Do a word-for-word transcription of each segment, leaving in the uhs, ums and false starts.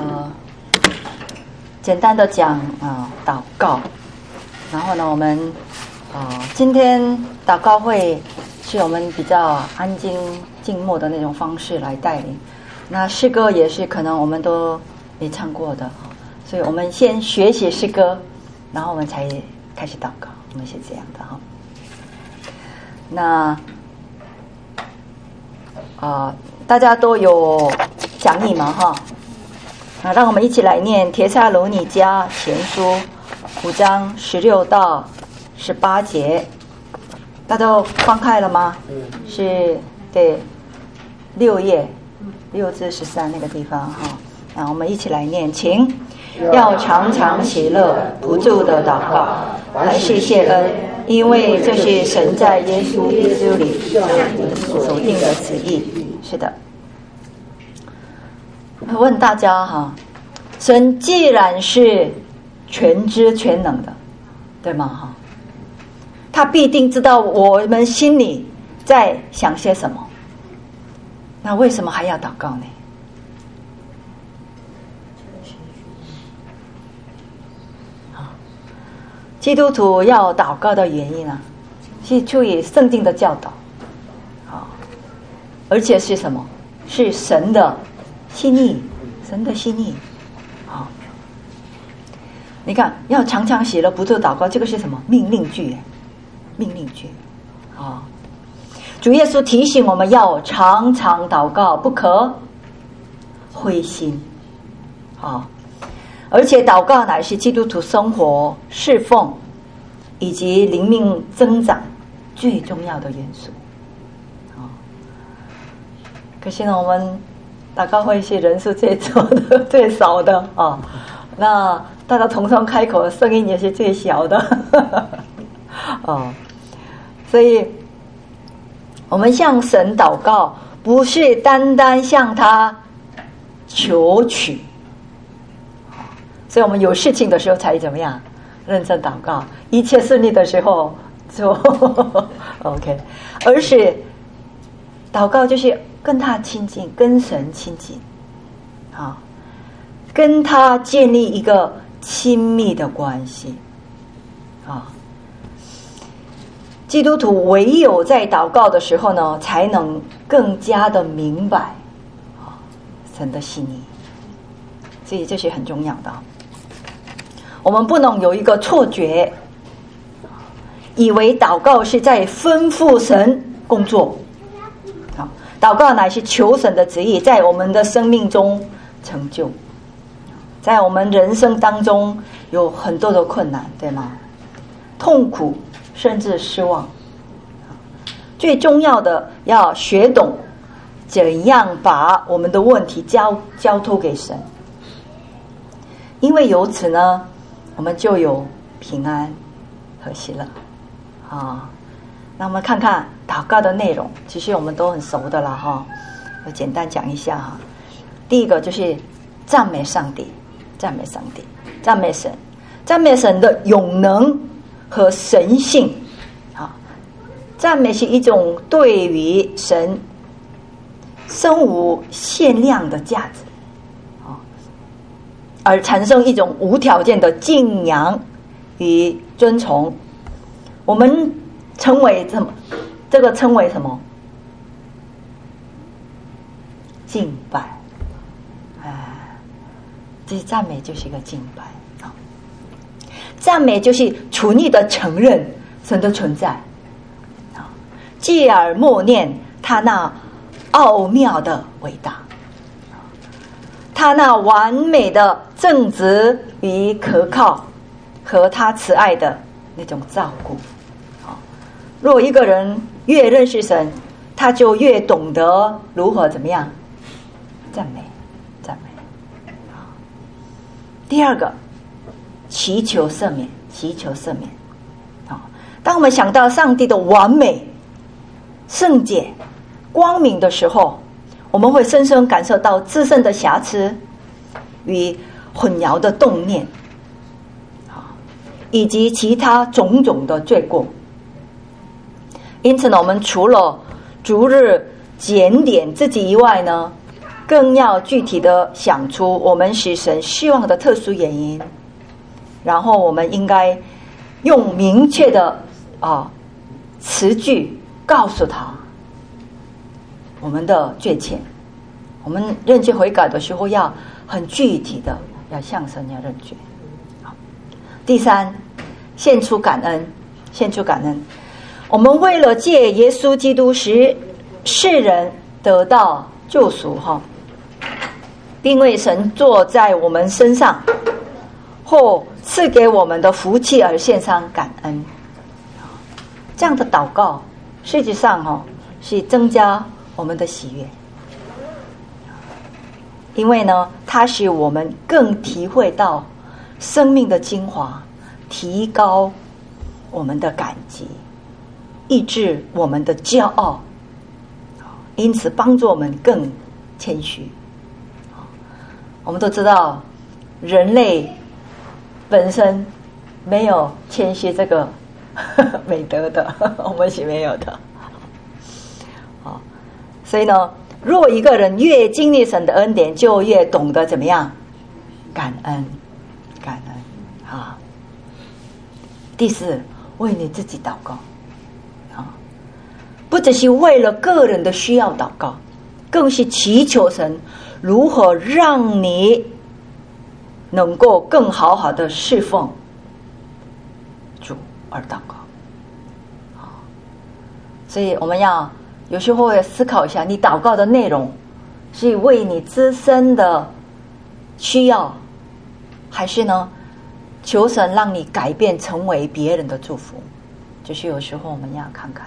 呃，简单的讲啊、呃，祷告。然后呢，我们啊、呃，今天祷告会是我们比较安静静默的那种方式来带领。那诗歌也是可能我们都没唱过的，所以我们先学习诗歌，然后我们才开始祷告。我们是这样的哈。那啊、呃，大家都有讲义嘛哈？那让我们一起来念帖撒罗尼迦前书五章十六到十八节，大家都翻开了吗？嗯，是对六页六至十三那个地方哈。那我们一起来念，请要常常喜乐，不住的祷告，凡事谢恩，因为这是神在耶稣基督里所定的旨意。是的。问大家哈，神既然是全知全能的，对吗哈？他必定知道我们心里在想些什么，那为什么还要祷告呢？基督徒要祷告的原因啊，是出于圣经的教导，啊，而且是什么？是神的心意，神的心意，啊，你看，要常常喜乐，不住祷告，这个是什么？命令句，命令句，啊，主耶稣提醒我们要常常祷告，不可灰心，啊。而且祷告乃是基督徒生活侍奉以及灵命增长最重要的元素、哦、可是呢，我们祷告会是人数最多的最少的、哦、那大家同声开口的声音也是最小的、哦、所以我们向神祷告不是单单向他求取，所以我们有事情的时候才怎么样认真祷告，一切顺利的时候就OK， 而是祷告就是跟他亲近，跟神亲近，啊，跟他建立一个亲密的关系啊。基督徒唯有在祷告的时候呢，才能更加的明白啊神的心意，所以这是很重要的。我们不能有一个错觉，以为祷告是在吩咐神工作。好，祷告乃是求神的旨意在我们的生命中成就。在我们人生当中有很多的困难，对吗？痛苦甚至失望。最重要的要学懂怎样把我们的问题交交托给神，因为由此呢，我们就有平安和喜乐啊。那我们看看祷告的内容，其实我们都很熟的啦哈。我简单讲一下哈。第一个就是赞美上帝，赞美上帝，赞美神，赞美神的永能和神性啊。赞美是一种对于神生无限量的价值。而产生一种无条件的敬仰与尊崇，我们称为什么？这个称为什么？敬拜。哎，这赞美就是一个敬拜啊！赞美就是出力的承认神的存在啊，继而默念他那奥妙的伟大。他那完美的正直与可靠，和他慈爱的那种照顾。若一个人越认识神，他就越懂得如何怎么样赞美，赞美。第二个，祈求赦免，祈求赦免。当我们想到上帝的完美、圣洁、光明的时候，我们会深深感受到自身的瑕疵与混淆的动念，以及其他种种的罪过。因此呢，我们除了逐日检点自己以外呢， 更要具体的想出我们使神失望的特殊原因，然后我们应该用明确的啊词句告诉他我们的罪愆。我们认罪悔改的时候要很具体的要向神要认罪。第三，献出感恩，献出感恩。我们为了借耶稣基督使世人得到救赎哈，并为神坐在我们身上或赐给我们的福气而献上感恩。这样的祷告实际上哈是增加我们的喜悦，因为呢它使我们更体会到生命的精华，提高我们的感激，抑制我们的骄傲，因此帮助我们更谦虚。我们都知道人类本身没有谦虚这个美德的，我们是没有的。所以呢，如果一个人越经历神的恩典，就越懂得怎么样感恩，感恩啊。第四，为你自己祷告啊，不只是为了个人的需要祷告，更是祈求神如何让你能够更好好的侍奉主而祷告。所以我们要有时候要思考一下，你祷告的内容是为你自身的需要，还是呢求神让你改变成为别人的祝福。就是有时候我们要看看。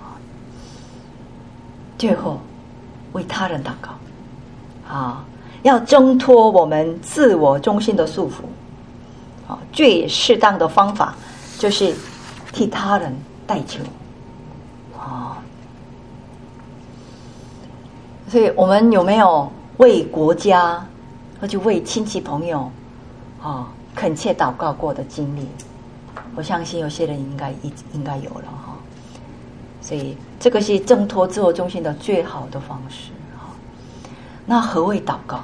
最后为他人祷告啊，要挣脱我们自我中心的束缚啊，最适当的方法就是替他人代求啊。所以我们有没有为国家或者为亲戚朋友啊恳切祷告过的经历？我相信有些人应该应该有了哈。所以这个是挣脱自我中心的最好的方式哈。那何谓祷告？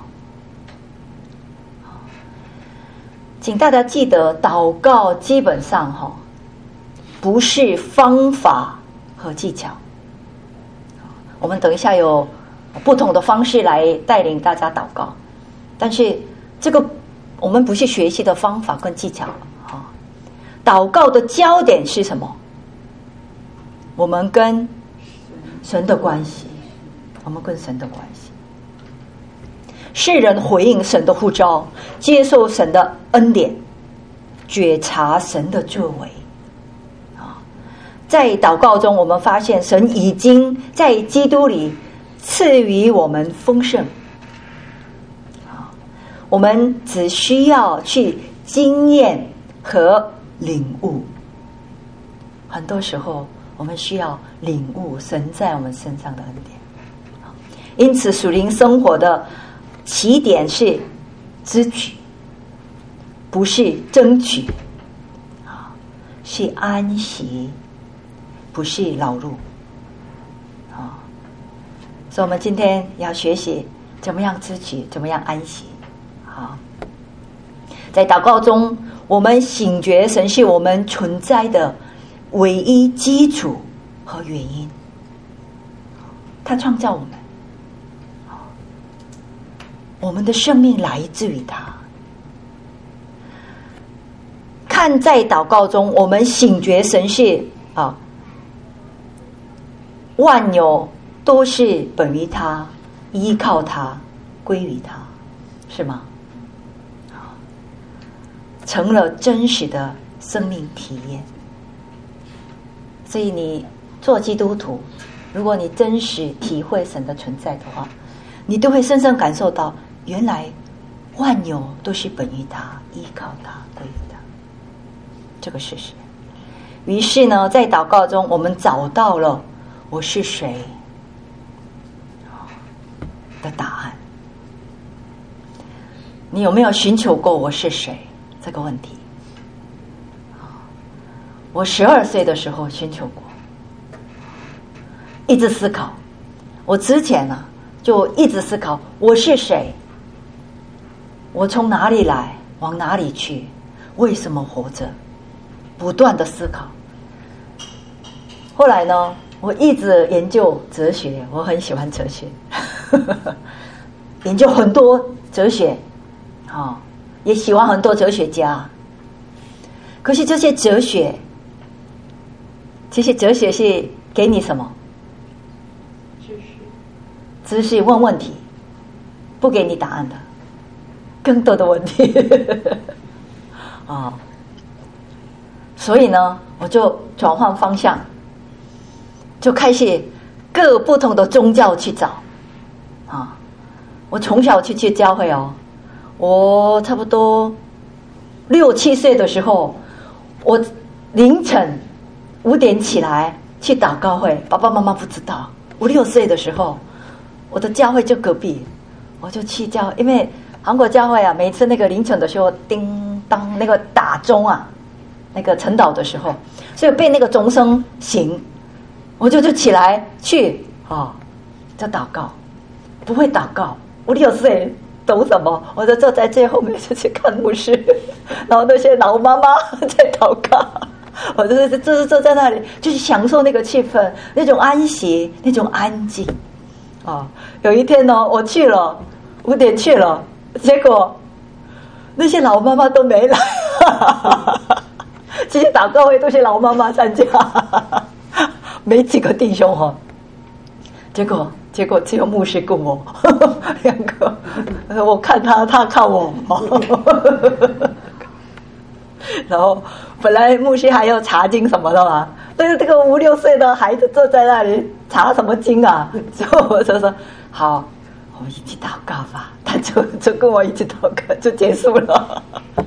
请大家记得，祷告基本上哈不是方法和技巧。我们等一下有不同的方式来带领大家祷告，但是这个我们不是学习的方法跟技巧啊。祷告的焦点是什么？我们跟神的关系，我们跟神的关系。世人回应神的呼召，接受神的恩典，觉察神的作为啊。在祷告中，我们发现神已经在基督里赐予我们丰盛啊，我们只需要去经验和领悟。很多时候我们需要领悟神在我们身上的恩典。因此属灵生活的起点是支取，不是争取，是安息，不是劳碌。所以我们今天要学习怎么样支取，怎么样安息。好，在祷告中，我们醒觉神是我们存在的唯一基础和原因，他创造我们，我们的生命来自于他。看在祷告中，我们醒觉神是啊，万有都是本于他，依靠他，归于他，是吗？成了真实的生命体验。所以你做基督徒，如果你真实体会神的存在的话，你都会深深感受到，原来万有都是本于他，依靠他，归于他这个事实。于是呢，在祷告中，我们找到了我是谁的答案。你有没有寻求过我是谁这个问题？我十二岁的时候寻求过，一直思考。我之前呢、啊， 就一直思考我是谁，我从哪里来，往哪里去，为什么活着，不断的思考。后来呢，我一直研究哲学，我很喜欢哲学研究很多哲学、哦、也喜欢很多哲学家。可是这些哲学这些哲学是给你什么？知识，知识，问问题，不给你答案的，更多的问题啊、哦，所以呢，我就转换方向，就开始各不同的宗教去找啊、哦。我从小去去教会哦，我差不多六七岁的时候，我凌晨五点起来去祷告会，爸爸妈妈不知道。五六岁的时候，我的教会就隔壁，我就去教，因为韩国教会啊，每次那个凌晨的时候，叮当那个打钟啊，那个晨祷的时候，所以被那个钟声醒，我就就起来去哦，就祷告，不会祷告，五六岁懂什么？我就坐在最后面就去看牧师，然后那些老妈妈在祷告。我就是就是坐在那里，就是享受那个气氛，那种安息，那种安静。哦，有一天呢，我去了，五点去了，结果那些老妈妈都没来，这些祷告会都是老妈妈参加，没几个弟兄哈、哦。结果结果只有牧师跟我两个，我看他，他看我。然后本来牧师还要查经什么的嘛，但是这个五六岁的孩子坐在那里查什么经啊？所以我就说好，我们一起祷告吧。他就就跟我一起祷告，就结束了。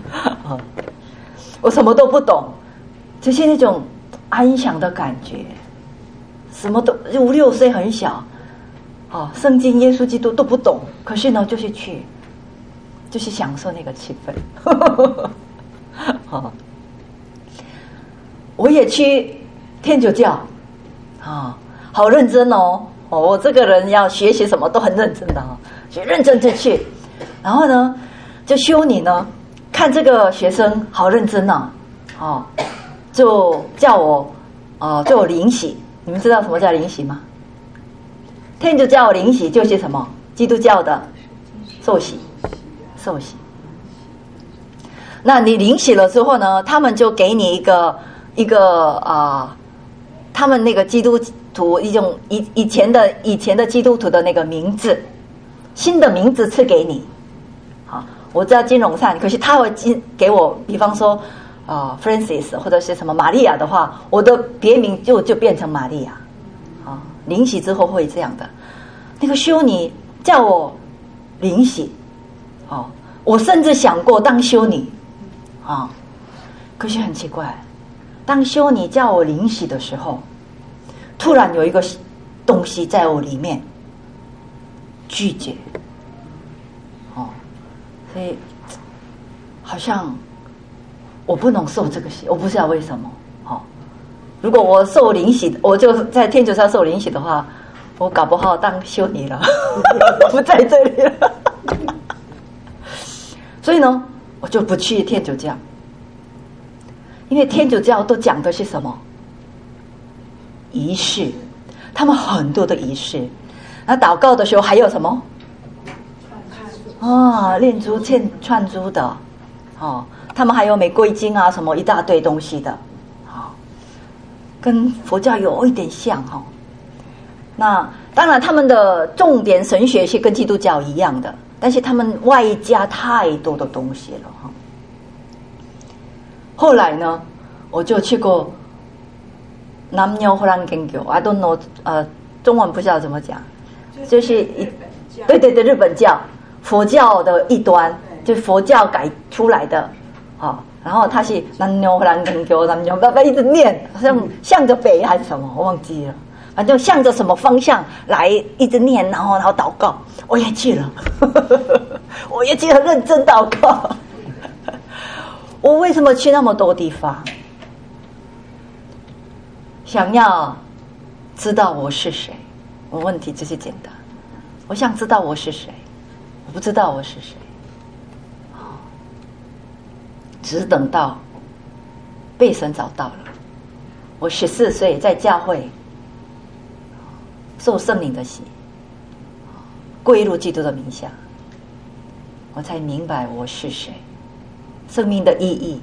我什么都不懂，就是那种安详的感觉，什么都五六岁很小，哦，圣经、耶稣基督都不懂，可是呢，就是去，就是享受那个气氛。哦，我也去天主教，啊、哦，好认真哦！哦，我这个人要学习什么都很认真的哦，就认真就去。然后呢，就修女呢，看这个学生好认真啊，哦，就叫我哦做灵洗。你们知道什么叫灵洗吗？天主教灵洗就是什么？基督教的受洗，受洗。那你灵洗了之后呢，他们就给你一个一个啊、呃，他们那个基督徒一种以以前的以前的基督徒的那个名字，新的名字赐给你。好，我知道金融善，可是他会金给我，比方说啊、呃、，Francis 或者是什么玛利亚的话，我的别名就就变成玛利亚。啊，灵洗之后会这样的。那个修女叫我灵洗，哦，我甚至想过当修女。啊、哦，可是很奇怪，当修女叫我灵洗的时候，突然有一个东西在我里面拒绝，哦，所以好像我不能受这个洗，我不知道为什么。哦，如果我受灵洗，我就在天主教受灵洗的话，我搞不好当修女了，不在这里了。所以呢，我就不去天主教，因为天主教都讲的是什么仪式，他们很多的仪式。那祷告的时候还有什么啊？念珠、串串珠的，哦，他们还有玫瑰经啊，什么一大堆东西的，哦，跟佛教有一点像哈、哦。那当然，他们的重点神学是跟基督教一样的。但是他们外加太多的东西了哈。后来呢，我就去过南牛荷兰研究 ，I don't know， 呃，中文不知道怎么讲，就是一对对对日本教佛教的一端，就佛教改出来的啊、哦。然后他是南牛荷兰研究，南牛爸爸一直念，好像向着北还是什么，我忘记了。反正向着什么方向来一直念，然后然后祷告，我也去了，我也去了认真祷告。我为什么去那么多地方？想要知道我是谁。我问题就是简单， 我想知道我是谁，我不知道我是谁，只等到被神找到了。我十四岁在教会受圣灵的洗，归入基督的名下，我才明白我是谁，生命的意义。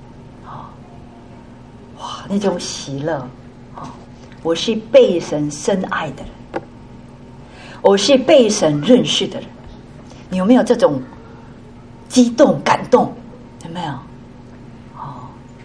哇，那种喜乐，我是被神深爱的人，我是被神认识的人。你有没有这种激动感动？有没有？哦，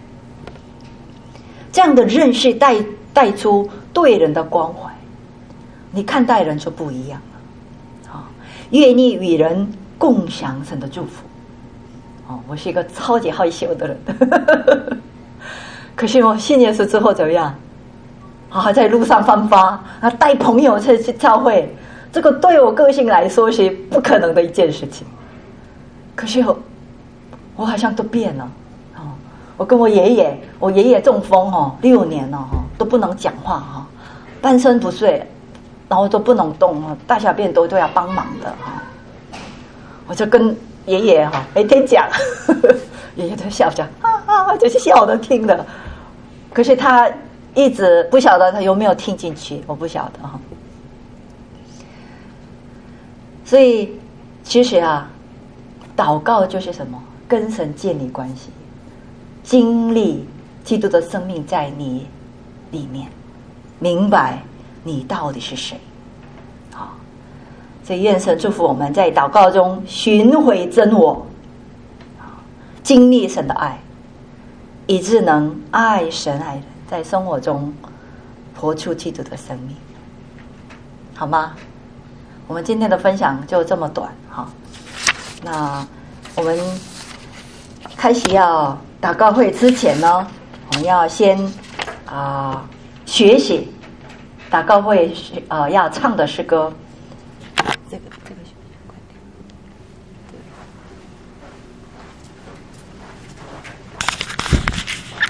这样的认识带带出对人的关怀，你看待人就不一样了。哦，愿意与人共享神的祝福。哦，我是一个超级害羞的人，可是我信耶稣之后怎么样？啊，在路上翻发，啊，带朋友去去教会，这个对我个性来说是不可能的一件事情。可是我，我好像都变了。哦，我跟我爷爷，我爷爷中风哦，六年了哈，都不能讲话哈，半身不遂，然后都不能动哈，大小便都都要帮忙的哈。我就跟爷爷哈每天讲，呵呵，爷爷都笑笑，啊啊，就是笑的听的。可是他一直不晓得他有没有听进去，我不晓得哈。所以其实啊，祷告就是什么？跟神建立关系，经历基督的生命在你里面，明白你到底是谁。好，所以愿神祝福我们在祷告中寻回真我，经历神的爱，以致能爱神爱人，在生活中活出基督的生命，好吗？我们今天的分享就这么短哈。那我们开始要祷告会之前呢，我们要先啊、呃、学习祷告会啊、呃、要唱的诗歌，这个。